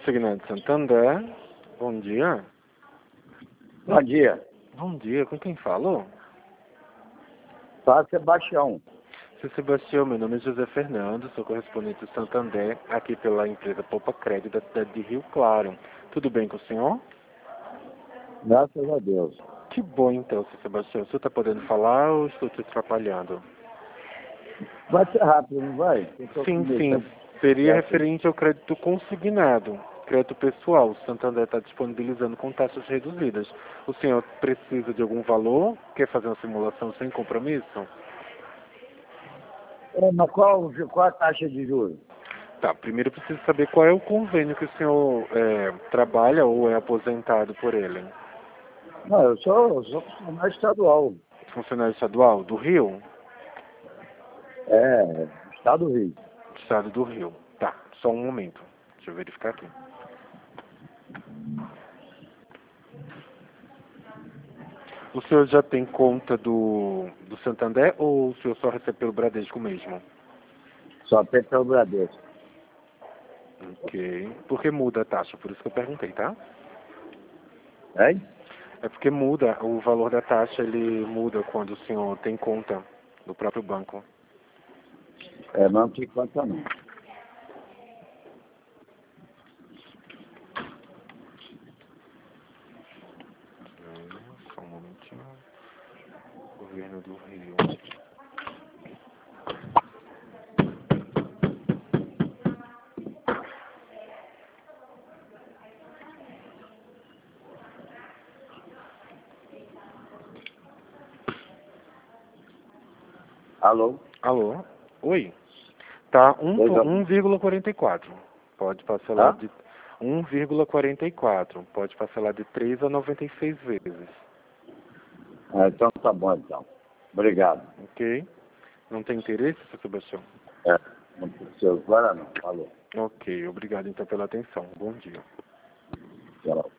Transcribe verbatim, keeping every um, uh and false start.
Consignado Santander. Bom dia. Bom dia. Bom dia. Com quem falou? Fala, Sebastião. Seu Sebastião, meu nome é José Fernando, sou correspondente do Santander, aqui pela empresa Poupa Crédito da cidade de Rio Claro. Tudo bem com o senhor? Graças a Deus. Que bom então, seu Sebastião. O senhor está podendo falar ou estou te atrapalhando? Vai ser rápido, não vai? Eu tô Sim, com medo, sim. tá? Seria Graças- referente ao crédito consignado. Crédito pessoal. O Santander está disponibilizando com taxas reduzidas. O senhor precisa de algum valor? Quer fazer uma simulação sem compromisso? É, mas qual, qual a taxa de juros? Tá, primeiro eu preciso saber qual é o convênio que o senhor é, trabalha ou é aposentado por ele. Não, eu sou, eu sou funcionário estadual. Funcionário estadual do Rio? É, Estado do Rio. Estado do Rio. Tá, só um momento. Deixa eu verificar aqui. O senhor já tem conta do, do Santander ou o senhor só recebe pelo Bradesco mesmo? Só tem pelo Bradesco. Ok. Porque muda a taxa, por isso que eu perguntei, tá? Hein? É porque muda, o valor da taxa ele muda quando o senhor tem conta do próprio banco. É, não tem conta não. Só um momentinho. Governo do Rio. Alô? Alô? Oi? Tá Pois não. um vírgula quarenta e quatro. Pode parcelar Hã? de um vírgula quarenta e quatro. Pode parcelar de três a noventa e seis vezes. Ah, então tá bom então. Obrigado. Ok? Não tem interesse, seu Sebastião? É, não precisa agora não. Falou. Ok, obrigado então pela atenção. Bom dia. Tchau.